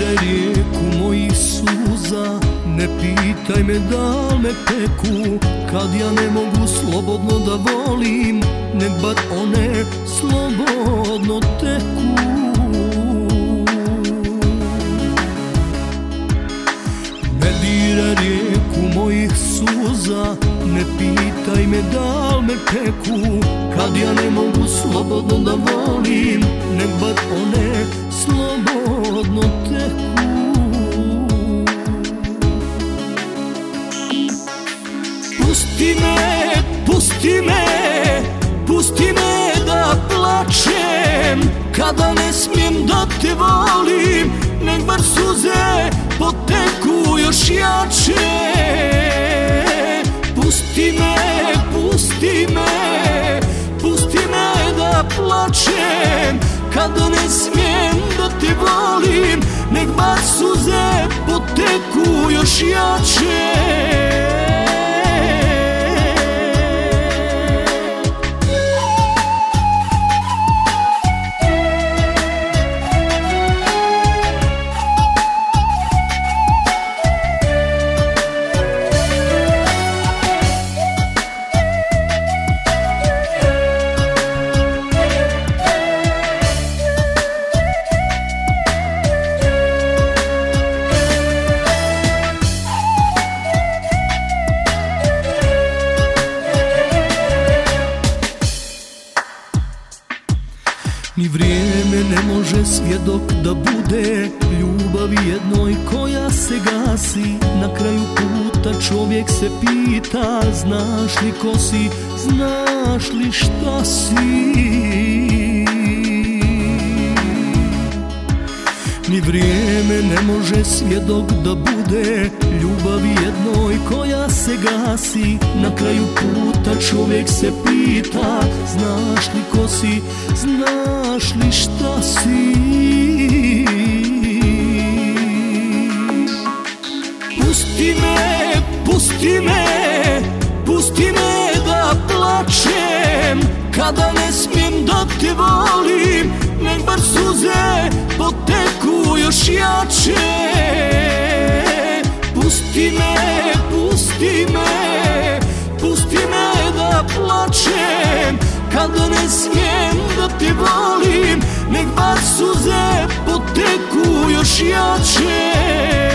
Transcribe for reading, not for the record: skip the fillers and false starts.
diraj rijeku mojih suza, ne pitaj me da li me peku, kad ja ne mogu slobodno da volim, nek bar one slobodno teku. Ne diraj rijeku mojih suza, ne pitaj me da li me peku, kad ja ne mogu slobodno da volim, nek bar one slobodno teku. Pusti me, pusti me, pusti me da plačem, kada ne smijem da te volim, nek bar suze poteku još jače. Pusti me, pusti me, pusti me da plačem, kada ne smijem da te volim, nek bar suze poteku još jače. Ni vrijeme ne može svjedok da bude ljubavi jednoj koja se gasi. Na kraju puta čovjek se pita, znaš li ko si, znaš li šta si. Ni vrijeme ne može svjedok da bude ljubavi jednoj koja se gasi. Na kraju puta čovjek se pita, znaš li ko si, znaš li šta si. Pusti me, pusti me, pusti me da plačem, kada ne smijem da te volim, nek bar suze poteku još jače. Pusti me, pusti me, pusti me da plačem, kada ne smijem da te volim, nek bar suze poteku još jače.